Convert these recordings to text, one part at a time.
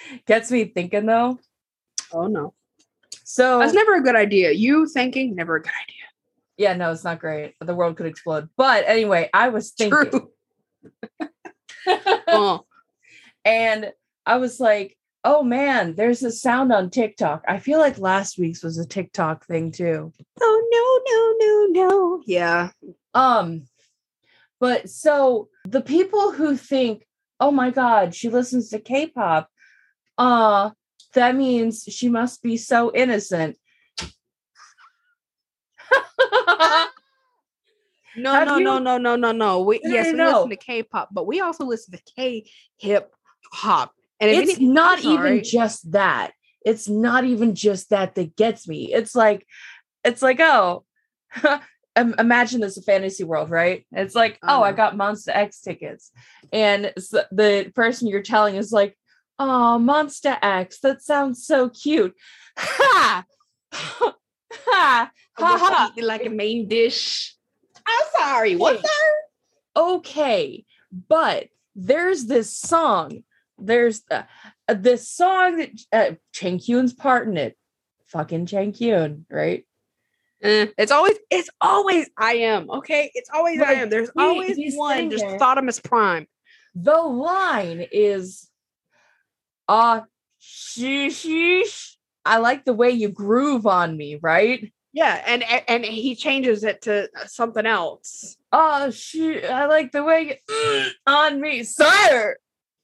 gets me thinking though. Oh no. So That's never a good idea. You thinking, never a good idea. Yeah, no, it's not great. The world could explode. But anyway, I was thinking. True. Oh. And I was like, oh man, there's a sound on TikTok. I feel like last week's was a TikTok thing too. Oh no. Yeah. But so the people who think, oh my God, she listens to K-pop, that means she must be so innocent. No. We listen to K-pop, but we also listen to K-hip hop. And it's not even just that. It's not even just that gets me. It's like, oh, imagine this a fantasy world, right? It's like, oh, I got Monster X tickets. And the person you're telling is like, oh, Monster X, that sounds so cute. Ha! Ha! Ha! Ha! Like a main dish. I'm sorry. What's that? Okay. But there's this song. There's this song that Chang Kyun's part in it. Fucking Chang Kyun, right? It's always I am. Okay. It's always I am. There's always one. There's Thotimus Prime. The line is sheesh. I like the way you groove on me, right? Yeah, and he changes it to something else. I like the way you on me, sir.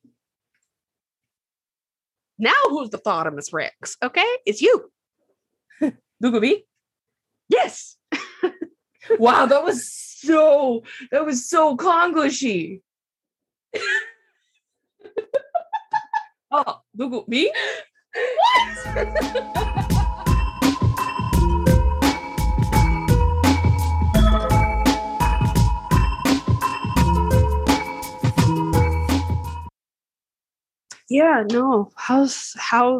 Now who's the Thotimus Rex? Okay, it's you. Google me. Yes. Wow, that was so Konglishy. Oh, Google me? What? Yeah, no. How's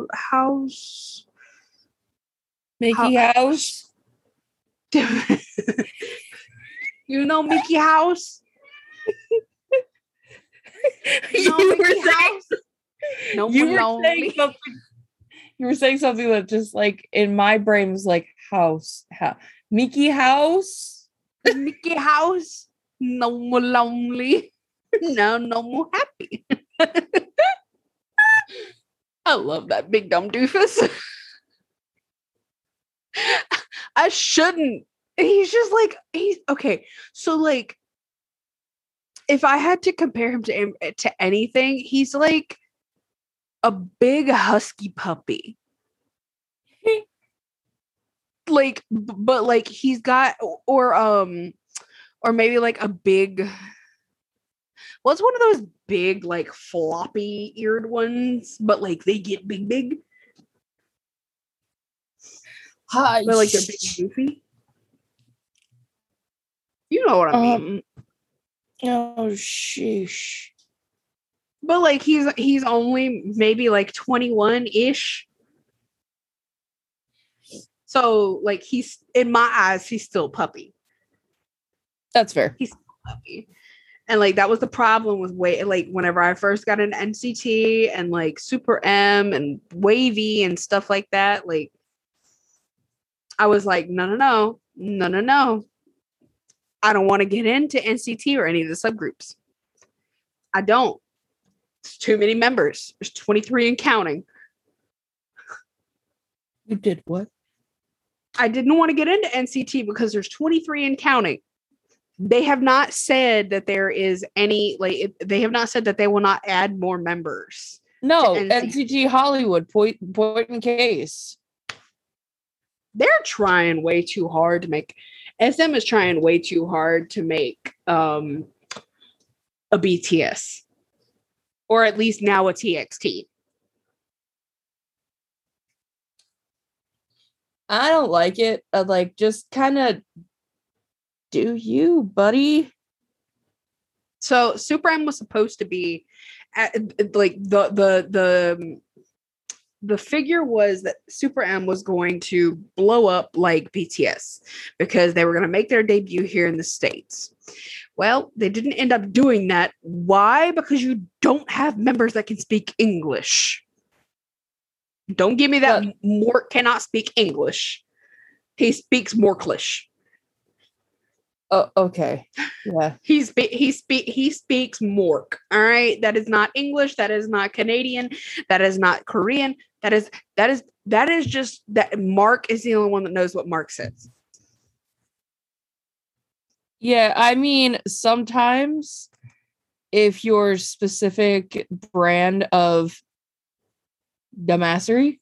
Mickey House? You know Mickey House? You were saying something that just like in my brain was like house. Mickey House? Mickey House? No more lonely. No more happy. I love that big dumb doofus. I shouldn't. He's just like, he's okay. So like, if I had to compare him to anything, he's like a big husky puppy. Like, but like he's got, or maybe like a big, well, it's one of those big, like floppy eared ones, but like they get big. Hi, but like they're big and goofy. You know what I mean? Oh sheesh. But like he's only maybe like 21-ish. So like he's, in my eyes, he's still puppy. That's fair. He's still puppy. And like that was the problem with like whenever I first got into NCT and like Super M and Wavy and stuff like that, like I was like, no. I don't want to get into NCT or any of the subgroups. I don't. It's too many members. There's 23 and counting. You did what? I didn't want to get into NCT because there's 23 and counting. They have not said that there is any, like, they have not said that they will not add more members. No, NCT Hollywood, point in case. They're trying way too hard to make, SM is trying way too hard to make a BTS. Or at least now a TXT. I don't like it. Like, just kind of do you, buddy? So Super M was supposed to be like the figure was that Super M was going to blow up like BTS because they were going to make their debut here in the States. Well, they didn't end up doing that. Why? Because you don't have members that can speak English. Don't give me that. Mork cannot speak English. He speaks Morklish. Oh, okay. Yeah. He speaks Mork. All right. That is not English. That is not Canadian. That is not Korean. That is just that Mark is the only one that knows what Mark says. Yeah, I mean, sometimes if your specific brand of Damassery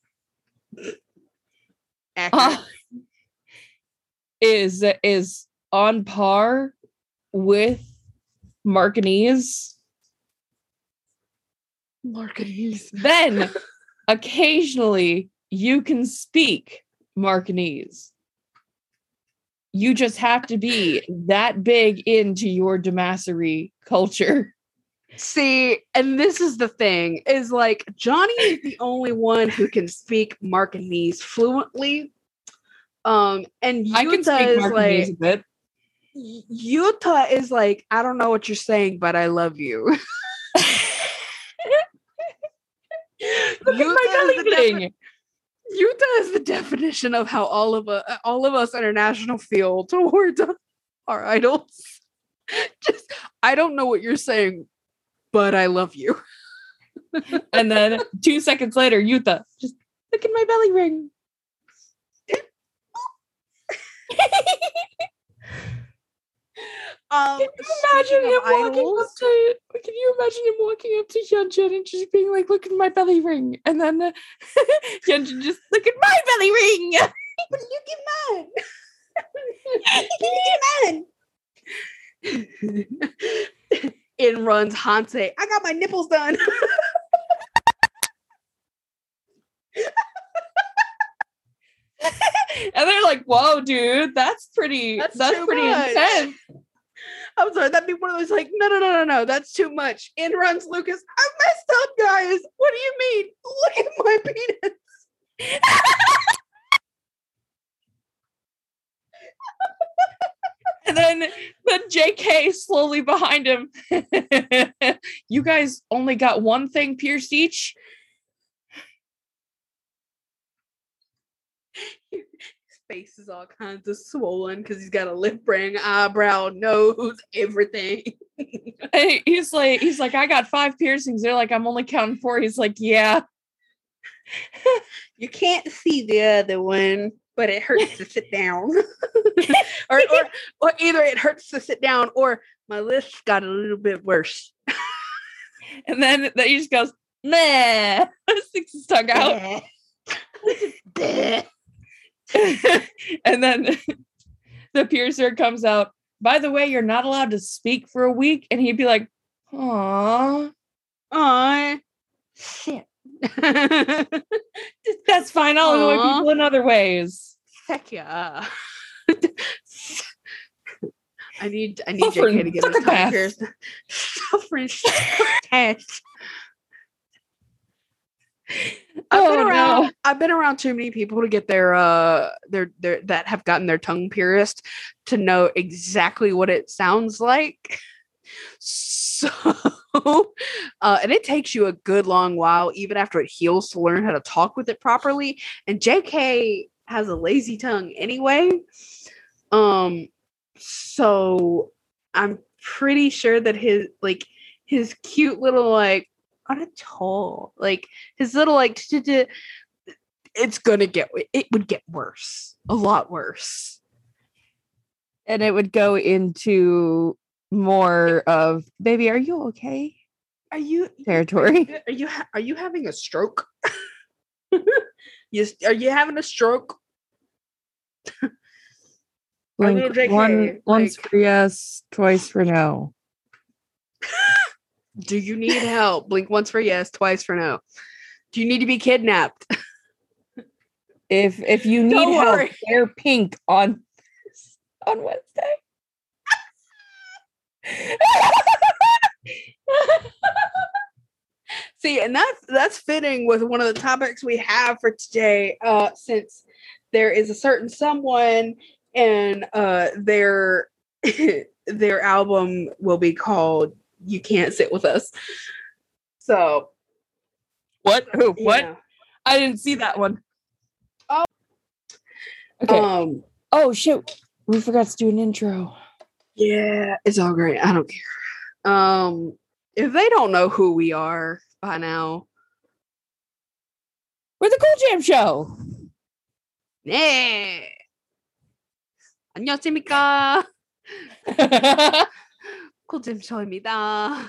is on par with Marcanese, then occasionally you can speak Marcanese. You just have to be that big into your Damassery culture. See, and this is the thing, is like Johnny is the only one who can speak Marcanese fluently. And Yuta I can speak Marcanese a bit. Yuta is like, I don't know what you're saying, but I love you. Yuta is the definition of how all of us international feel towards our idols. Just, I don't know what you're saying, but I love you. And then 2 seconds later, Yuta, just look at my belly ring. Can you imagine him walking up to Hyunjin and just being like, look at my belly ring? And then Hyunjin just, look at my belly ring! But look at mine! In runs Hanse, I got my nipples done. And they're like, whoa, dude, that's pretty intense. I'm sorry, that'd be one of those like, no, that's too much. In runs Lucas, I messed up, guys. What do you mean? Look at my penis. And then JK slowly behind him. You guys only got one thing pierced each? His face is all kinds of swollen because he's got a lip ring, eyebrow, nose, everything. He's like, I got 5 piercings. They're like, I'm only counting 4. He's like, yeah. You can't see the other one, but it hurts to sit down. or either it hurts to sit down or my list got a little bit worse. And then he just goes, nah. Sticks his tongue out. And then the piercer comes out, by the way, you're not allowed to speak for a week. And he'd be like, aw, shit. That's fine. I'll annoy people in other ways. Heck yeah. I need JK to get his tongue pierced. Suffering test. I've been around too many people to get their that have gotten their tongue pierced to know exactly what it sounds like. So and it takes you a good long while, even after it heals, to learn how to talk with it properly. And JK has a lazy tongue anyway. So I'm pretty sure that his cute little like on a toe, like his little like it would get worse, a lot worse, and it would go into more of, baby, are you okay? Are you territory? Are you having a stroke? Are you having a stroke? Blink once for yes, twice for no. Do you need help? Blink once for yes, twice for no. Do you need to be kidnapped? If you need help, wear pink on Wednesday. See, and that's fitting with one of the topics we have for today, since there is a certain someone and their album will be called You Can't Sit With Us. So what? Who? What? I didn't see that one. Oh. Okay. Oh shit. We forgot to do an intro. Yeah, it's all great. I don't care. If they don't know who we are by now, we're the Cool Jam Show. Yeah. 안녕하십니까. Cool Jam Show입니다.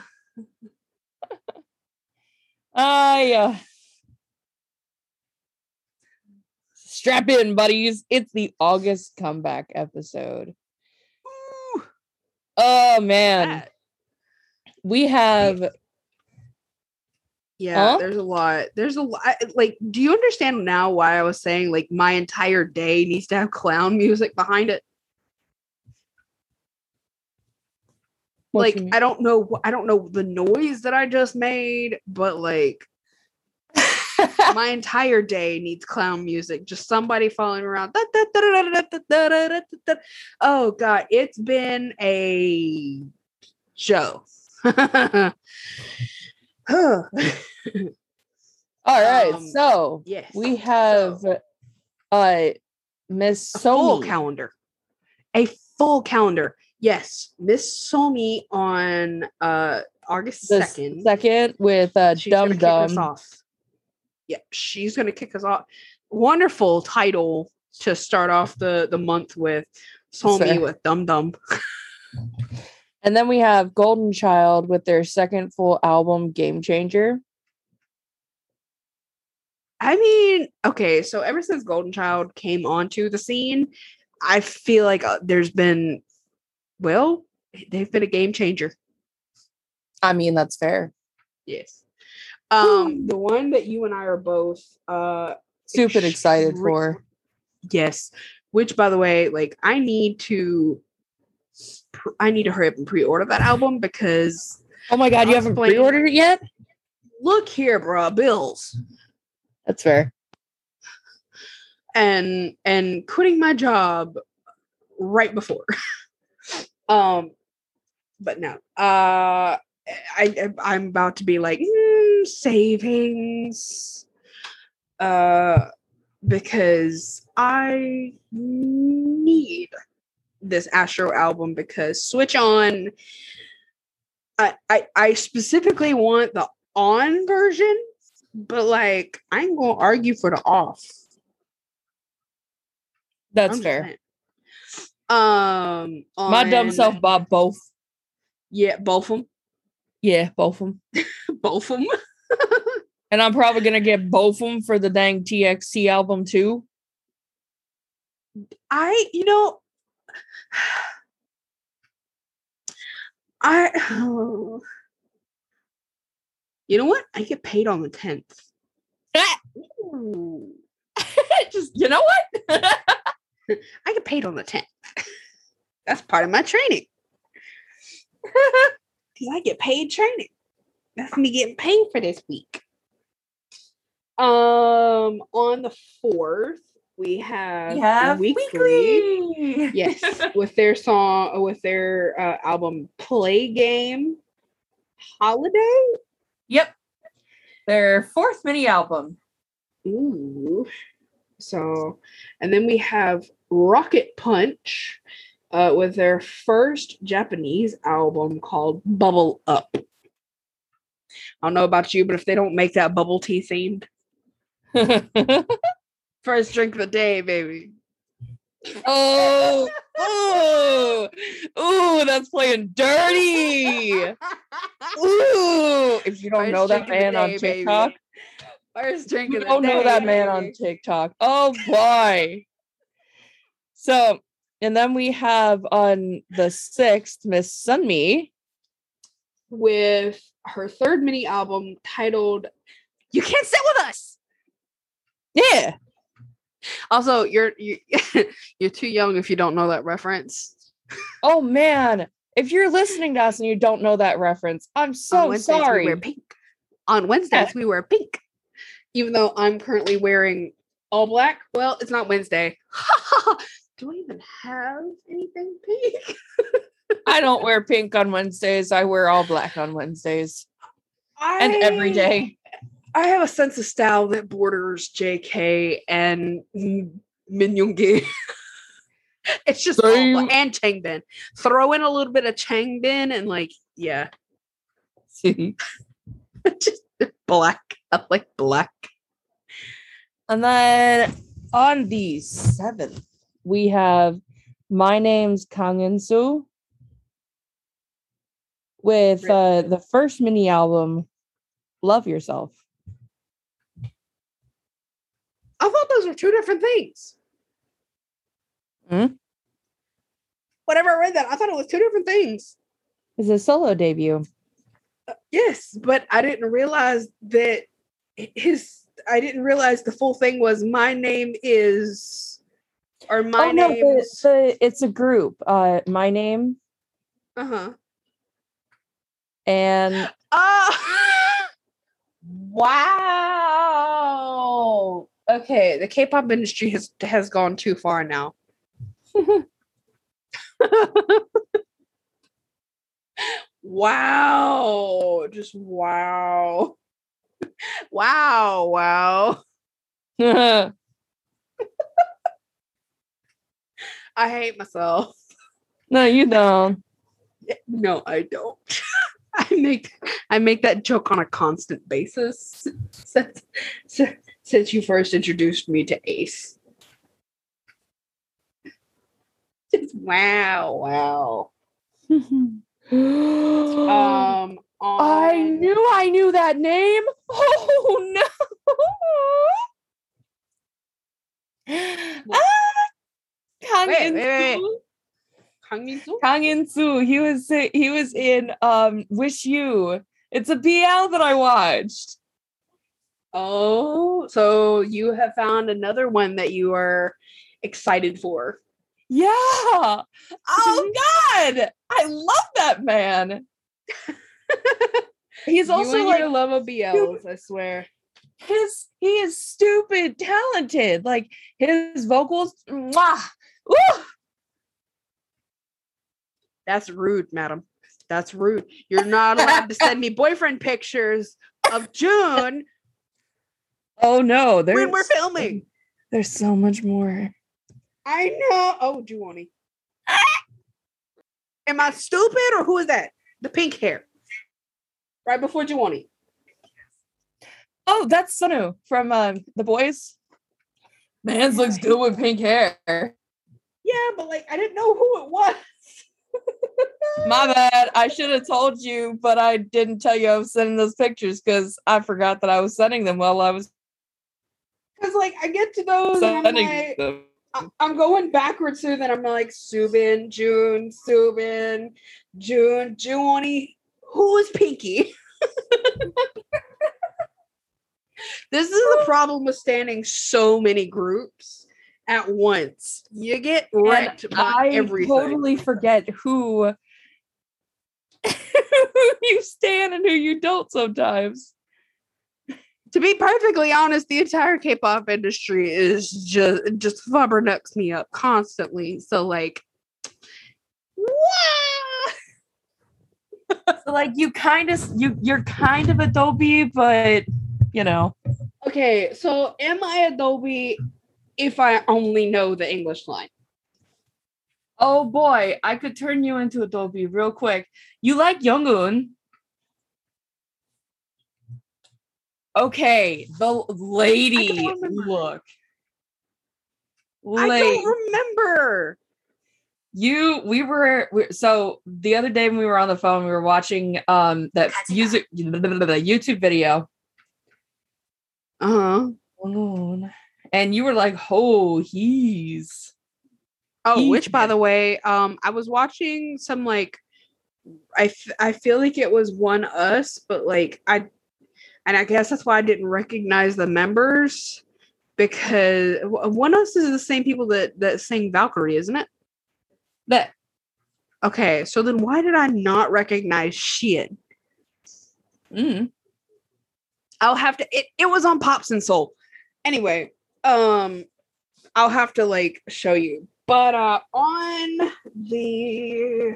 Yeah. Strap in, buddies. It's the August comeback episode. Ooh. Oh man. We have there's a lot. Like, do you understand now why I was saying like my entire day needs to have clown music behind it? Like, I don't know the noise that I just made, but like my entire day needs clown music. Just somebody following around. Oh god, it's been a show. All right, so yes, we have Miss Somi. A full calendar. Yes, Miss Somi on August 2nd with Dum Dum. Yeah, she's gonna kick us off. Wonderful title to start off the month with. Somi with Dum Dum. And then we have Golden Child with their second full album, Game Changer. I mean, okay, so ever since Golden Child came onto the scene, I feel like they've been a game changer. I mean, that's fair. Yes. The one that you and I are both super excited for. Yes. Which, by the way, like I need to hurry up and pre-order that album because oh my god, you haven't pre-ordered it yet? Look here, bro, bills. That's fair. And quitting my job right before. But no. I'm about to be like savings. Because I need this Astro album because Switch On. I specifically want the on version, but like I ain't gonna argue for the off. That's fair. My dumb self bought both. Yeah, both of them. Yeah, both of them. Both of them. And I'm probably gonna get both of them for the dang TXT album too. You know what? I get paid on the 10th. Just, you know what? I get paid on the 10th. That's part of my training. Because I get paid training. That's me getting paid for this week. On the 4th, we have Weekly. Yes, with their album Play Game Holiday. Yep, their 4th mini album. Ooh. So, and then we have Rocket Punch with their first Japanese album called Bubble Up. I don't know about you, but if they don't make that bubble tea themed. First drink of the day, baby. Oh, that's playing dirty. Ooh, if you don't know that man on TikTok, first drink of the day. You don't know that man on TikTok. Oh boy. So, and then we have on the 6th, Miss Sunmi with her 3rd mini album titled "You Can't Sit With Us." Yeah. Also, you're too young if you don't know that reference. Oh man, if you're listening to us and you don't know that reference, I'm so sorry. We wear pink. On Wednesdays we wear pink. Even though I'm currently wearing all black. Well, it's not Wednesday. Do I even have anything pink? I don't wear pink on Wednesdays. I wear all black on Wednesdays. And every day. I have a sense of style that borders JK and Min Yoongi. It's just awful. And Changbin. Throw in a little bit of Changbin and like, yeah. Just black. I like black. And then on the 7th, we have My Name's Kang In-soo with the first mini album, Love Yourself. I thought those were 2 different things. Whenever I read that, I thought it was 2 different things. It's a solo debut. Yes, but I didn't realize that I didn't realize the full thing was My Name Is, or My Name. It's a group. My Name. And wow. Okay, the K-pop industry has gone too far now. Wow. Just wow. Wow. I hate myself. No, you don't. No, I don't. I make that joke on a constant basis since you first introduced me to Ace. Just wow. I knew that name. Oh no. Kang In-soo. He was in Wish You. It's a BL that I watched. Oh, so you have found another one that you are excited for. Yeah. Oh God. I love that man. He's also you and like your love of BLs, I swear. He is stupid talented. Like his vocals. Mwah, woo! That's rude, madam. That's rude. You're not allowed to send me boyfriend pictures of June. Oh no, when we're filming. There's so much more. I know. Oh, Juwani. Am I stupid or who is that? The pink hair. Right before Juwani. Oh, that's Sunu from The Boys. Mans looks good with pink hair. Yeah, but like I didn't know who it was. My bad. I should have told you, but I didn't tell you I was sending those pictures because I forgot that I was sending them while I was. Because like I get to those and I'm like, I'm going backwards through that. I'm like Subin, June, Juwani. Who is Pinky? This is the problem with standing so many groups at once. You get wrecked by everything. I totally forget who you stand and who you don't sometimes. To be perfectly honest, the entire K-pop industry is just flubbernucks me up constantly. So like, so like you're kind of Adobe, but you know. Okay, so am I Adobe if I only know the English line? Oh boy, I could turn you into Adobe real quick. You like Youngun? Okay, the lady look. I don't remember. So the other day when we were on the phone, we were watching that YouTube video. And you were like, oh, which by the way, I was watching some like I feel like it was One Us, but like I guess that's why I didn't recognize the members, because One Us is the same people that sing Valkyrie, isn't it? Okay, so then why did I not recognize Shein? I'll have to. It was on Pops and Soul. Anyway, I'll have to like show you. But on the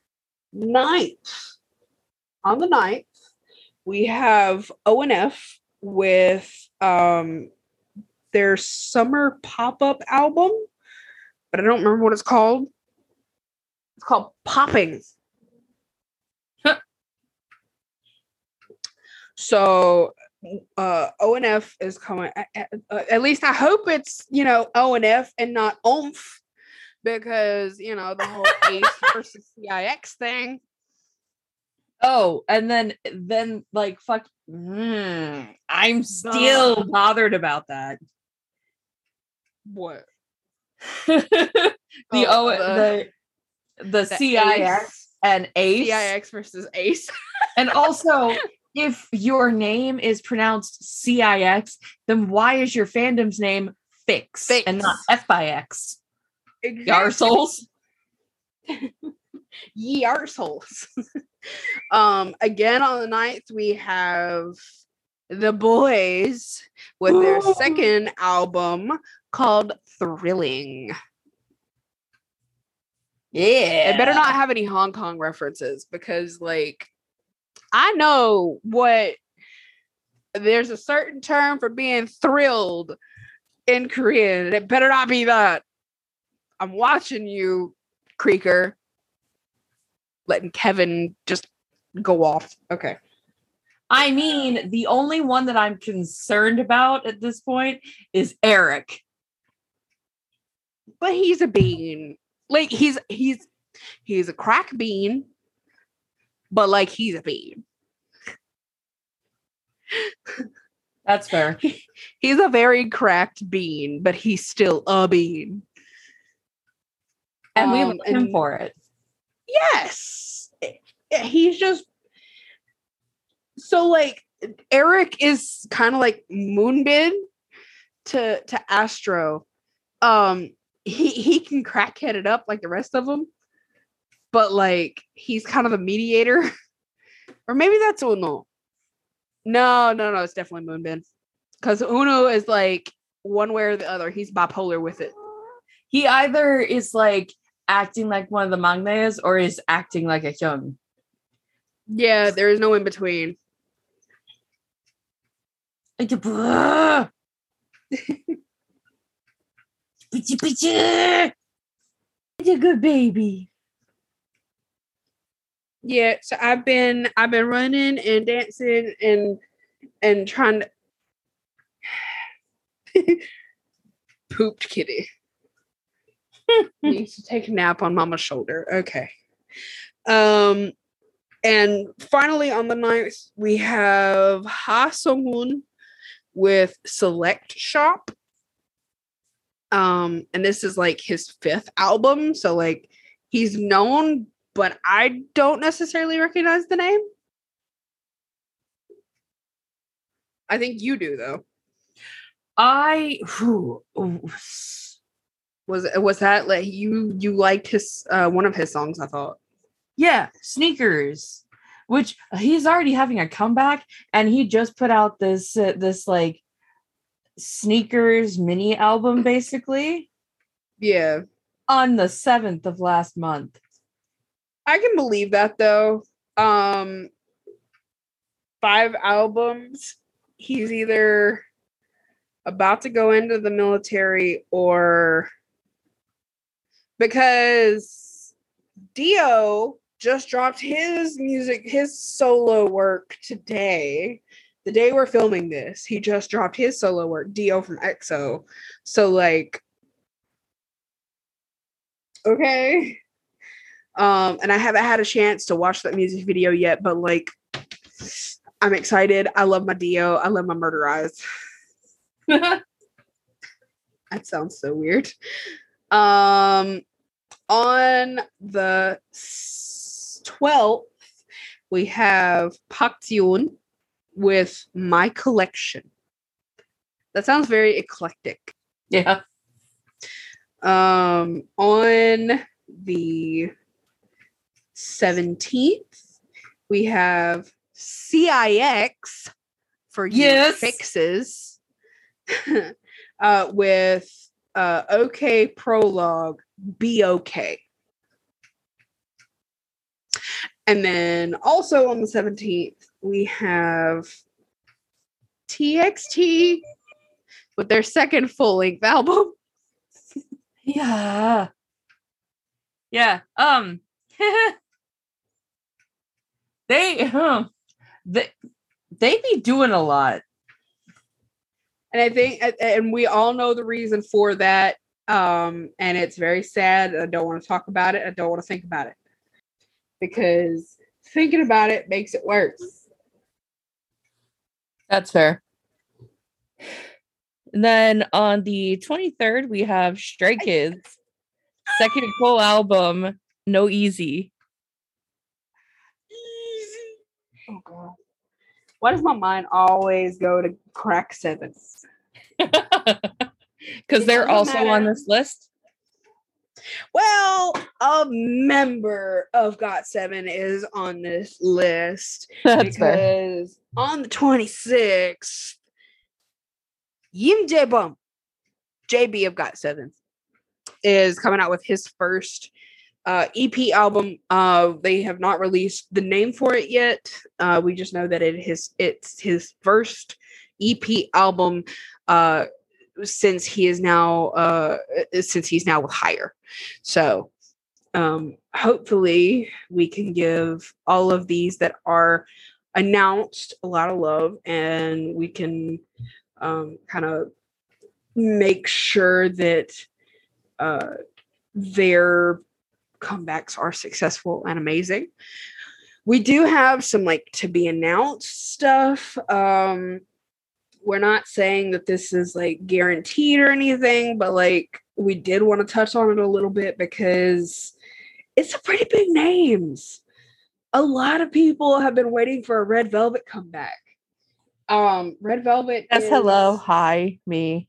9th, we have ONF with their summer pop-up album, but I don't remember what it's called. It's called Popping. So ONF is coming. At least I hope it's, ONF and not OMF, because, the whole ACE versus CIX thing. Oh, and then like, fuck, I'm still bothered about that. What? the CIX ACE. And ACE. CIX versus ACE. And also, if your name is pronounced CIX, then why is your fandom's name Fix and not FIX? Exactly. Yarsoles. Ye arseholes. Again on the 9th, we have The Boys with their second album called Thrilling. Yeah. It better not have any Hong Kong references, because, like, I know what there's a certain term for being thrilled in Korean, and it better not be that. I'm watching you, Creaker. Letting Kevin just go off. Okay. I mean, the only one that I'm concerned about at this point is Eric. But he's a bean. Like, he's a crack bean, but, like, he's a bean. That's fair. He's a very cracked bean, but he's still a bean. And we love him for it. Yes. He's just so, like, Eric is kind of like Moonbin to Astro. He can crackhead it up like the rest of them, but, like, he's kind of the mediator. Or maybe that's Uno. No, it's definitely Moonbin, because Uno is like one way or the other. He's bipolar with it. He either is like acting like one of the mangas or is acting like a young. Yeah, there is no in between. It's a good baby. Yeah, so I've been running and dancing and trying to pooped kitty. Needs to take a nap on Mama's shoulder. Okay. And finally on the 9th, we have Ha Sung-hoon with Select Shop. And this is like his 5th album, so, like, he's known, but I don't necessarily recognize the name. I think you do, though. Was that like you liked his one of his songs, I thought. Yeah, Sneakers, which he's already having a comeback, and he just put out this like Sneakers mini album, basically. Yeah. On the 7th of last month. I can believe that, though. 5 albums. He's either about to go into the military, or because Dio just dropped his solo work today. The day we're filming this, he just dropped his solo work, Dio from EXO. So, like, okay. And I haven't had a chance to watch that music video yet, but, like, I'm excited. I love my Dio. I love my murder eyes. That sounds so weird. On the 12th, we have Park Ji-hoon with My Collection. That sounds very eclectic. Yeah. On the 17th, we have CIX for you fixes with OK Prologue, Be Okay. And then also on the 17th, we have TXT with their second full-length album. Yeah. Yeah. They be doing a lot. And I think, and we all know the reason for that. And it's very sad. I don't want to talk about it. I don't want to think about it. Because thinking about it makes it worse. That's fair. And then on the 23rd, we have Stray Kids' second full album, No Easy. Oh, God. Why does my mind always go to Crack 7? Because they're also on this list. Well, a member of GOT7 is on this list. That's because fair. On the 26th, Yim Jae-bum, JB of GOT7, is coming out with his first EP album. They have not released the name for it yet. We just know that it's his first EP album since he's now with Higher. So hopefully we can give all of these that are announced a lot of love, and we can kind of make sure that their comebacks are successful and amazing. We do have some to be announced stuff. We're not saying that this is guaranteed or anything, but we did want to touch on it a little bit because it's a pretty big names. A lot of people have been waiting for a Red Velvet comeback. Red Velvet is... hello, hi, me.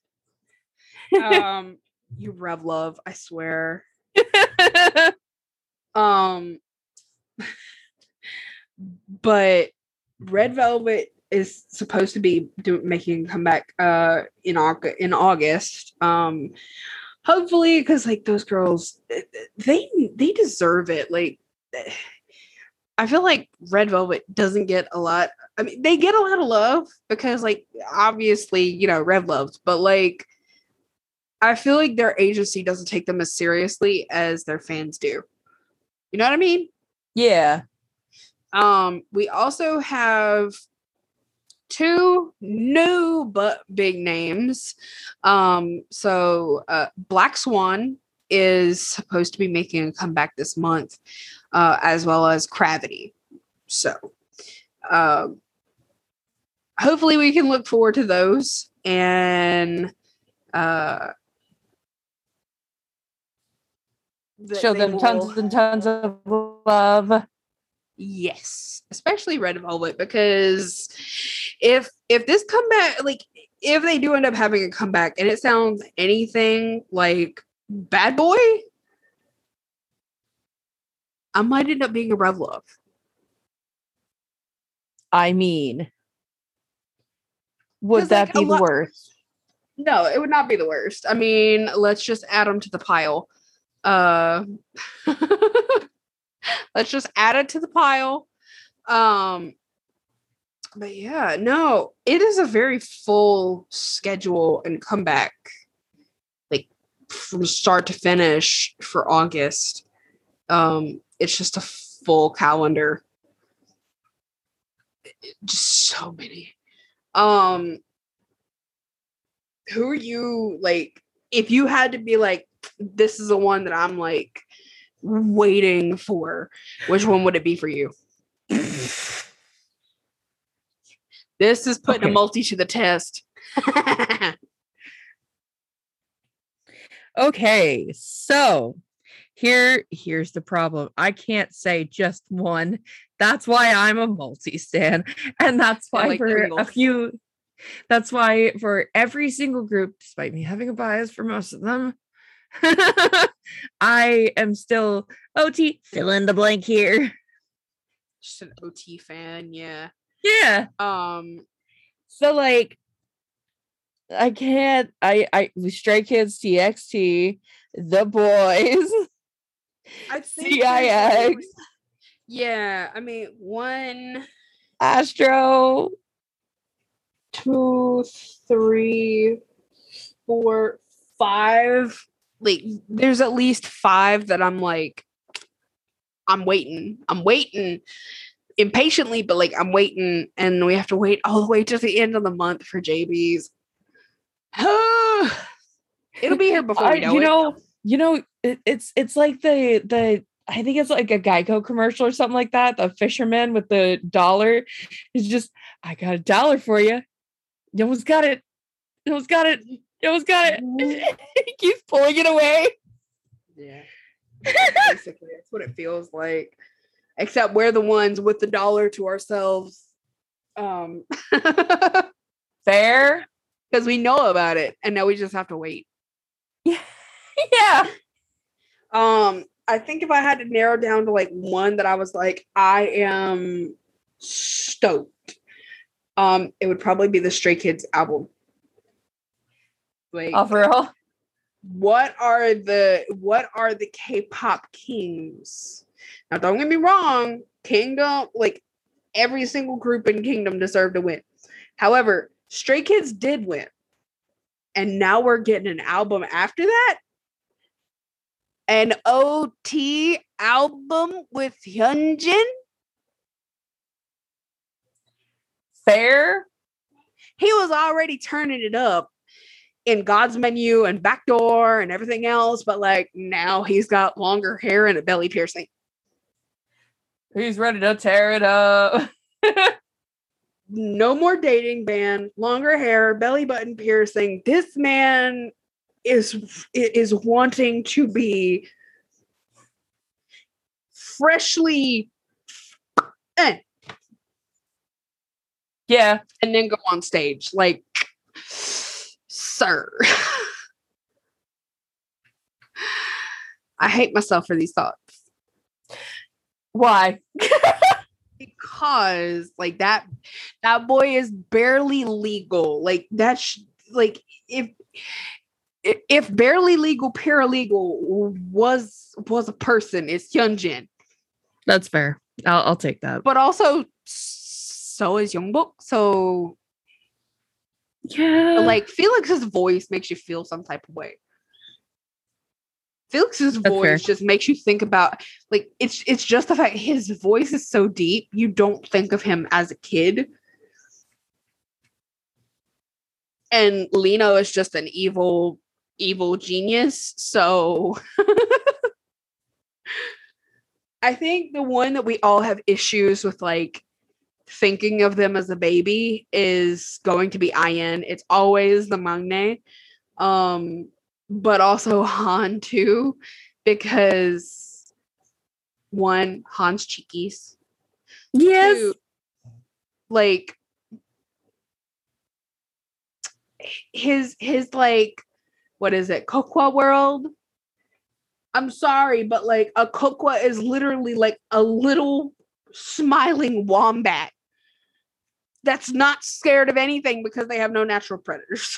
You Rev Love, I swear. But Red Velvet is supposed to be making a comeback in August. Hopefully, because those girls, they deserve it. I feel like Red Velvet doesn't get a lot. I mean, they get a lot of love because obviously, Red Loves, but I feel like their agency doesn't take them as seriously as their fans do. You know what I mean? Yeah. We also have 2 new but big names. So Black Swan is supposed to be making a comeback this month, as well as Gravity. So hopefully we can look forward to those and show them tons and tons of love. Yes, especially Red Velvet, because if this comeback, if they do end up having a comeback and it sounds anything like Bad Boy, I might end up being a Rev Love. I mean, would that be the worst? No, it would not be the worst. I mean, let's just add them to the pile. Let's just add it to the pile. But yeah, no, it is a very full schedule and comeback, from start to finish for August. It's just a full calendar. Just so many. Who are you if you had to be this is the one that I'm waiting for, which one would it be for you? This is putting a multi to the test. Okay, so here's the problem. I can't say just one. That's why I'm a multi-stan, and that's why that's why for every single group, despite me having a bias for most of them, I am still OT. Fill in the blank here. Just an OT fan, yeah. Yeah. So I can't. Stray Kids, TXT, The Boys, CIX. Yeah, I mean, one Astro. 2, 3, 4, 5. Like, there's at least 5 that I'm like, I'm waiting impatiently, but like I'm waiting, and we have to wait all the way to the end of the month for JB's. It'll be here before we know it. It's like the I think it's like a Geico commercial or something like that. The fisherman with the dollar is just, I got $1 for you. You almost got it. You almost got it. You almost got it. He keeps pulling it away. Yeah. Basically, that's what it feels like. Except we're the ones with the dollar to ourselves. Fair. Because we know about it, and now we just have to wait. Yeah. Yeah. I think if I had to narrow down to like one that I was like, I am stoked, it would probably be the Stray Kids album. Like, oh, for real? What are the K-pop kings? Now, don't get me wrong, Kingdom, like every single group in Kingdom deserved to win. However, Stray Kids did win. And now we're getting an album after that. An OT album with Hyunjin. Fair. He was already turning it up in God's Menu and Backdoor and everything else, but like now he's got longer hair and a belly piercing. He's ready to tear it up. No more dating ban, longer hair, belly button piercing. This man is wanting to be freshly yeah, and then go on stage like, sir. I hate myself for these thoughts. Why? Because like that boy is barely legal. Like that's like if barely legal paralegal was a person, it's Hyunjin. That's fair. I'll take that. But also, so is Youngbok. So yeah, like Felix's voice makes you feel some type of way. Felix's voice just makes you think about, like, it's just the fact his voice is so deep, you don't think of him as a kid. And Lino is just an evil genius. So I think the one that we all have issues with, like, thinking of them as a baby is going to be Ian. It's always the Mangne. But also Han too, because one, Han's cheekies. Yes. Two, like his like, what is it? Kokwa world. I'm sorry, but like a Kokwa is literally like a little smiling wombat that's not scared of anything because they have no natural predators.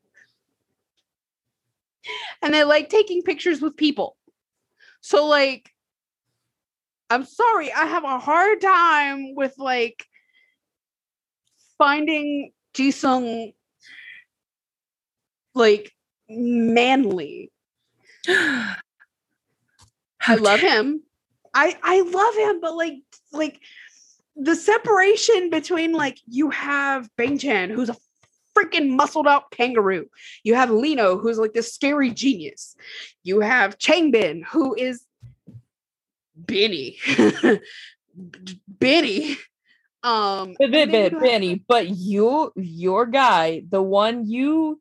And they like taking pictures with people. So like, I'm sorry, I have a hard time with like finding Jisung like manly. I love him. I love him, but like the separation between, like, you have Bang Chan, who's a freaking muscled out kangaroo. You have Lino, who's like this scary genius. You have Changbin, who is Benny. Benny. Benny, but your guy, the one you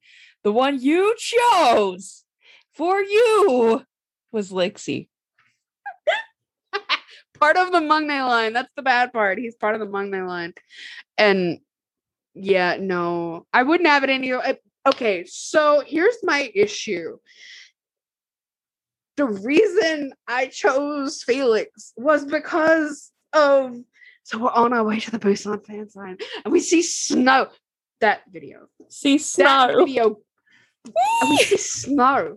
chose for you was Lixie. Part of the Mangne line. That's the bad part. He's part of the Mangne line. And yeah, no, I wouldn't have it any. Okay, so here's my issue. The reason I chose Felix was because of. So we're on our way to the Busan fan sign, and we see snow. That video. See snow. That video. And we see snow.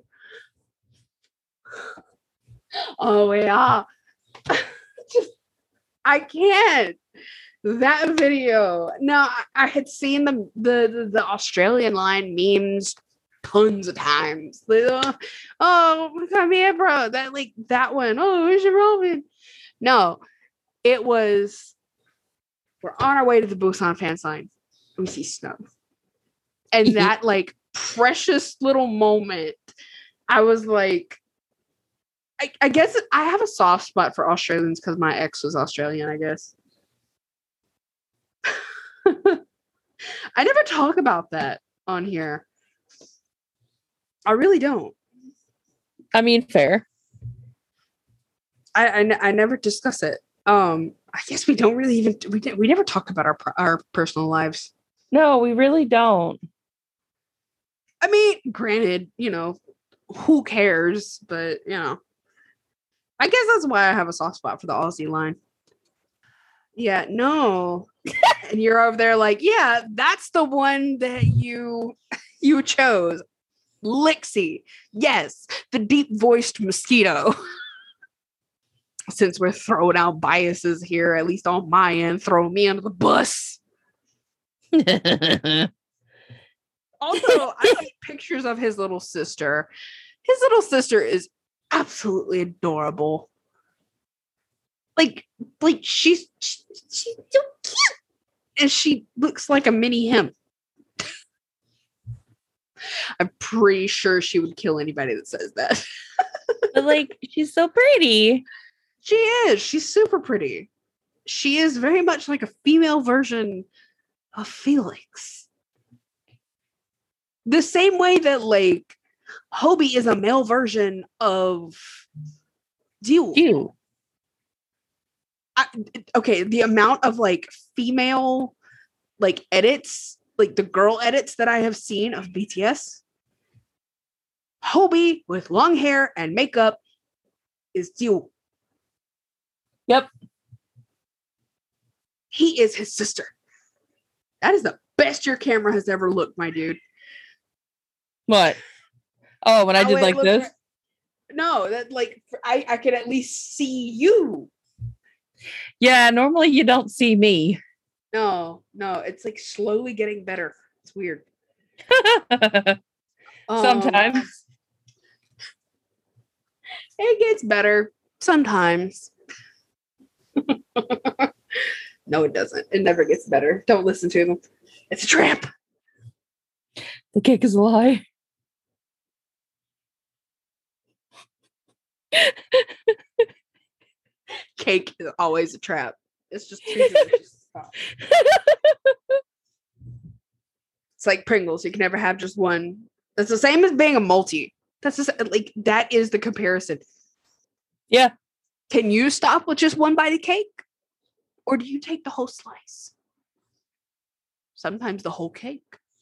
Oh yeah. Just, I can't. That video. No, I had seen the Australian line memes tons of times. Like, oh, come here, bro. That one. Oh, where's your Robin? No, it was. We're on our way to the Busan fan sign. We see snow, and that like precious little moment. I was like, I guess I have a soft spot for Australians because my ex was Australian. I guess. I never talk about that on here. I really don't. I mean, fair. I never discuss it. I guess we don't really even we never talk about our personal lives. No, we really don't. I mean, granted, who cares? But I guess that's why I have a soft spot for the Aussie line. Yeah, no. And you're over there like, yeah, that's the one that you chose. Lixie. Yes, the deep-voiced mosquito. Since we're throwing out biases here, at least on my end, throw me under the bus. Also, I see pictures of his little sister. His little sister is absolutely adorable. Like she's so cute. And she looks like a mini him. I'm pretty sure she would kill anybody that says that. But like, she's so pretty. She is. She's super pretty. She is very much like a female version of Felix. The same way that like Hobie is a male version of Dew. Okay, the amount of like female like edits, like the girl edits that I have seen of BTS, Hobie with long hair and makeup is Dew. Yep. He is his sister. That is the best your camera has ever looked, my dude. What? Oh, when I did like this? No, that like I could at least see you. Yeah, normally you don't see me. No, it's like slowly getting better. It's weird. Sometimes. It gets better. Sometimes. No, it doesn't. It never gets better. Don't listen to them. It's a trap. The cake is a lie. Cake is always a trap. It's just too delicious to stop. It's like Pringles. You can never have just one. That's the same as being a multi. That's just like that is the comparison. Yeah. Can you stop with just one bite of cake? Or do you take the whole slice? Sometimes the whole cake.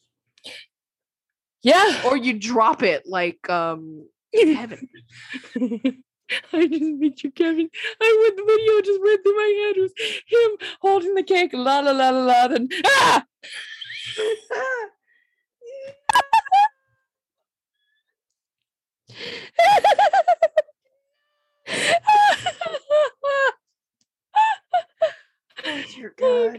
Yeah. Or you drop it like Kevin. I just meet you, Kevin. The video just went through my head was him holding the cake, la la la la la, and ah! Dear God.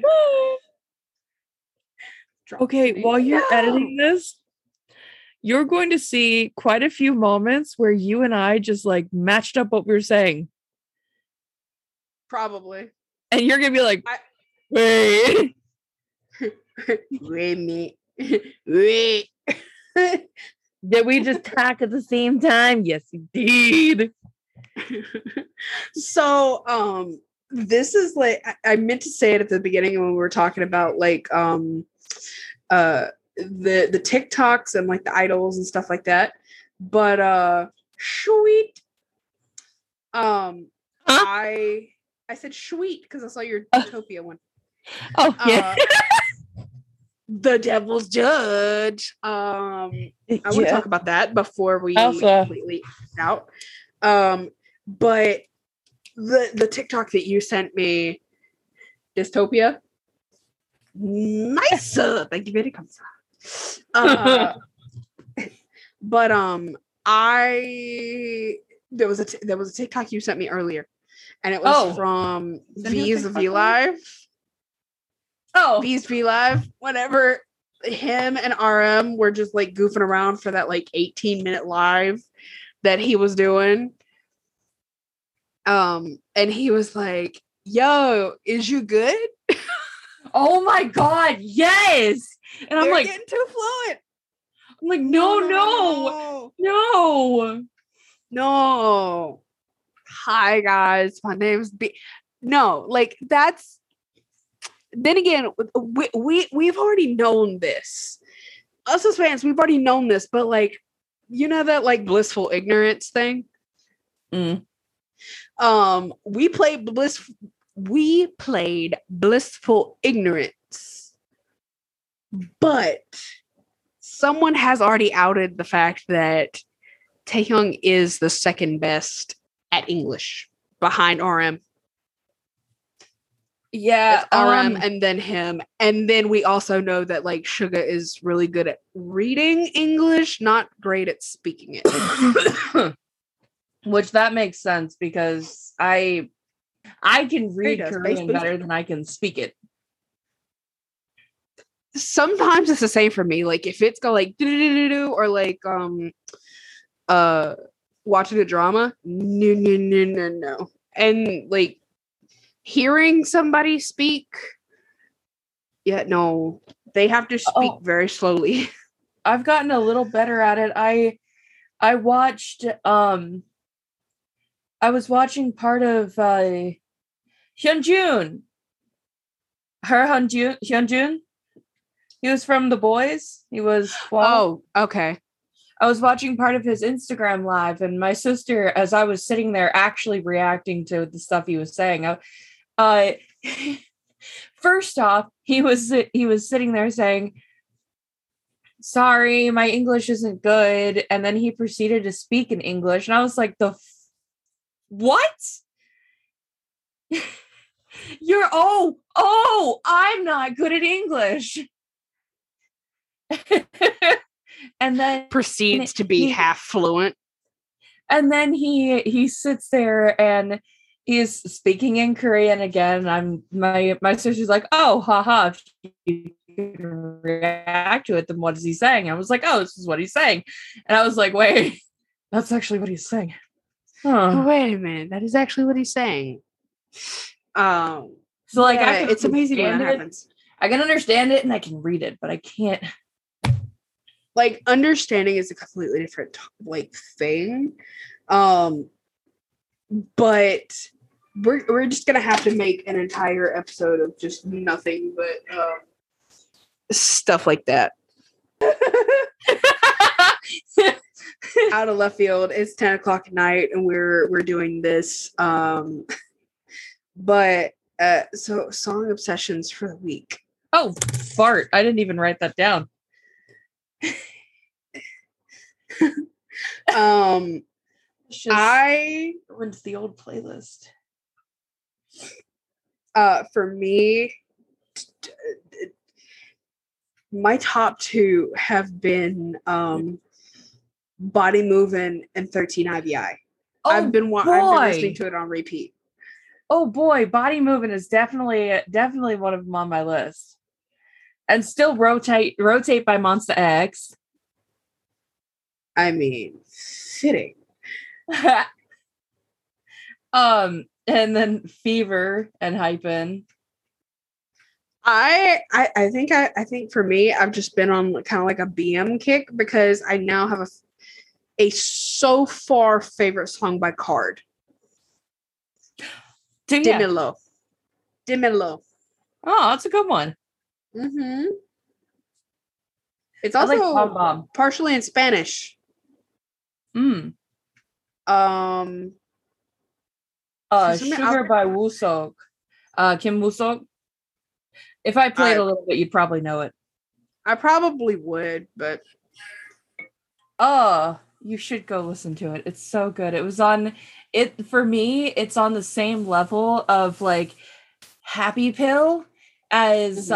Okay, while you're editing this, you're going to see quite a few moments where you and I just like matched up what we were saying. Probably. And you're going to be like, wait. Wait me. Wait. Did we just talk at the same time? Yes, indeed. So, this is like, I meant to say it at the beginning when we were talking about like, the TikToks and like the idols and stuff like that. But sweet. I said sweet because I saw your Utopia one. Oh yeah. The Devil's Judge. I want to talk about that before we completely out. But the TikTok that you sent me, Dystopia. Nice. Thank you very much. But there was a TikTok you sent me earlier, and it was from V's V Live. Oh, Beast Be Live, whenever him and RM were just like goofing around for that like 18-minute live that he was doing. And he was like, yo, is you good? oh my God, yes. And I'm They're like, getting too fluent. I'm like, no. Hi guys, my name's B. No, like that's. Then again, we've already known this. Us as fans, we've already known this, but like, you know that like blissful ignorance thing. We played blissful ignorance, but someone has already outed the fact that Taehyung is the second best at English behind RM. Yeah, it's RM and then him, and then we also know that like Suga is really good at reading English, not great at speaking it. Which that makes sense because I can read Korean better than I can speak it. Sometimes it's the same for me. Like if it's got like or like watching a drama, no. And like hearing somebody speak, no. They have to speak very slowly. I've gotten a little better at it. I watched I was watching part of Hyunjun. Hyunjun. He was from The Boys. He was 12. Oh, okay. I was watching part of his Instagram live, and my sister, as I was sitting there actually reacting to the stuff he was saying, first off, he was sitting there saying, sorry, my English isn't good. And then he proceeded to speak in English. And I was like, what? You're, I'm not good at English. And then proceeds to be half fluent. And then he sits there and he's speaking in Korean again. My sister's like, oh, haha, if you can react to it, then what is he saying? I was like, oh, this is what he's saying. And I was like, wait, that's actually what he's saying. Oh, wait a minute, that is actually what he's saying. So like, yeah, it's amazing when that happens. I can understand it and I can read it, but I can't. Like understanding is a completely different like thing. But we're just gonna have to make an entire episode of just nothing but stuff like that. Out of left field. It's 10 o'clock at night and we're doing this. But so song obsessions for the week. Oh, fart. I didn't even write that down. I went to the old playlist. For me, my top two have been Body Movin' and 13 IVI. I've been listening to it on repeat. Oh boy, Body Movin' is definitely one of them on my list. And still Rotate by Monsta X. I mean, fitting. And then Fever and Hypin. I think for me, I've just been on kind of like a BM kick because I now have a so far favorite song by Card. Dímelo. Oh, that's a good one. Mm-hmm. It's also like partially in Spanish. Sugar by Woosok. Kim Woosok. If I played a little bit, you'd probably know it. I probably would, but you should go listen to it. It's so good. It was on it for me, it's on the same level of like Happy Pill as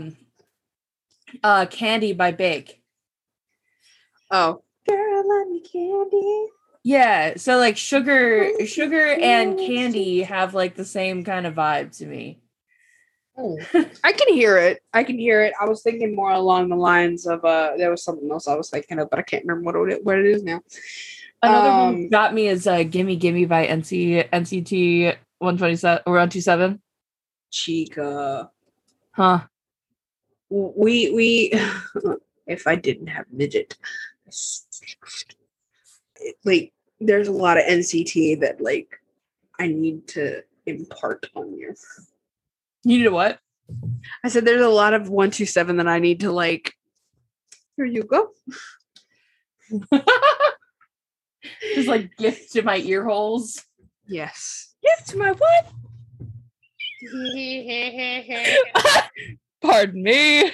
Candy by Bake. Oh. Girl, let me candy. Yeah, so like sugar and Candy have like the same kind of vibe to me. I can hear it. I was thinking more along the lines of there was something else I was thinking of, but I can't remember what it is now. Another one got me is Gimme Gimme by NCT 127 or 127. Chica. Huh. We if I didn't have midget, like there's a lot of NCT that like I need to impart on you. You need a what? I said there's a lot of 127 that I need to like. Here you go. Just like gift to my ear holes. Yes. Gift to my what? Pardon me.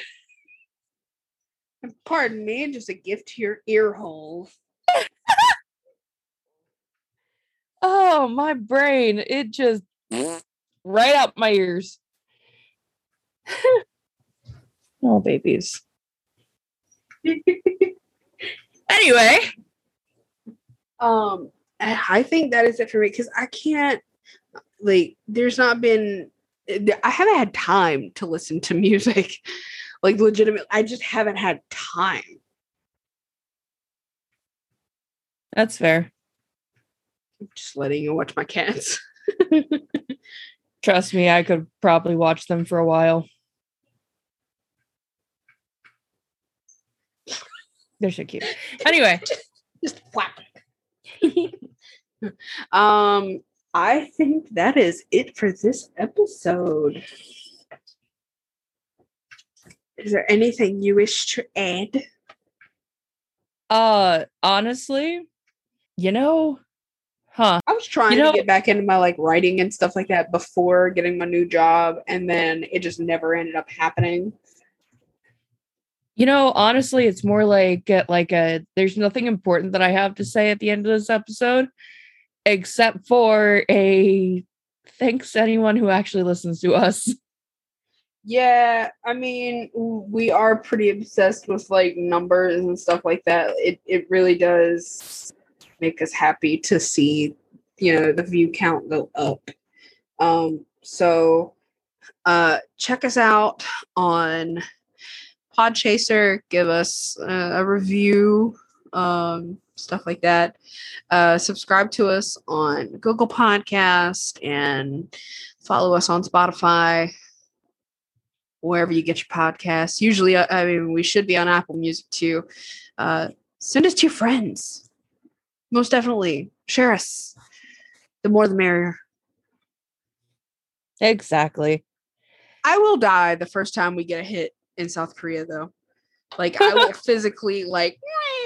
Pardon me, just a gift to your ear holes. Oh, my brain. It just right up my ears. Oh, babies. Anyway. I think that is it for me because I can't like there's not been I haven't had time to listen to music. Like legitimately, I just haven't had time. That's fair. I'm just letting you watch my cats. Trust me, I could probably watch them for a while. They're so cute. Anyway. Just flap. I think that is it for this episode. Is there anything you wish to add? Honestly, I was trying to get back into my like writing and stuff like that before getting my new job, and then it just never ended up happening. Honestly, it's more like there's nothing important that I have to say at the end of this episode, except for a thanks to anyone who actually listens to us. Yeah, I mean, we are pretty obsessed with like numbers and stuff like that. It really does make us happy to see, the view count go up. So check us out on Podchaser, give us a review, stuff like that. Subscribe to us on Google Podcast and follow us on Spotify, wherever you get your podcasts. Usually, we should be on Apple Music too. Send us to your friends. Most definitely. Share us. The more the merrier. Exactly. I will die the first time we get a hit in South Korea, though. Like, I will physically, like...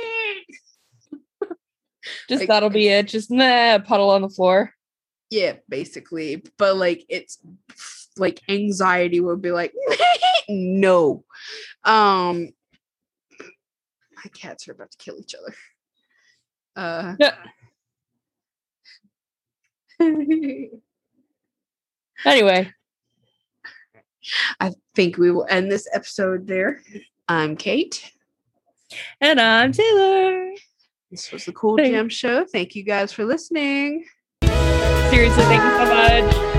Just like, that'll be it. Just puddle on the floor. Yeah, basically. But, like, it's... like anxiety will be like no. My cats are about to kill each other. Yeah. Anyway, I think we will end this episode there. I'm Kate. And I'm Taylor. This was the Cool Gem Show. Thank you guys for listening. Seriously, thank you so much.